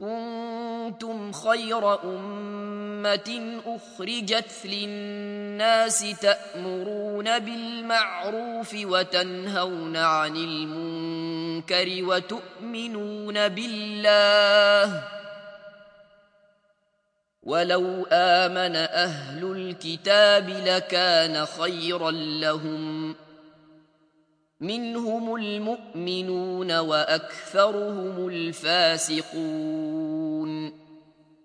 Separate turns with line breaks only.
كنتم خير أمة أخرجت للناس تأمرون بالمعروف وتنهون عن المنكر وتؤمنون بالله ولو آمن أهل الكتاب لكان خيرا لهم منهم المؤمنون وأكثرهم الفاسقون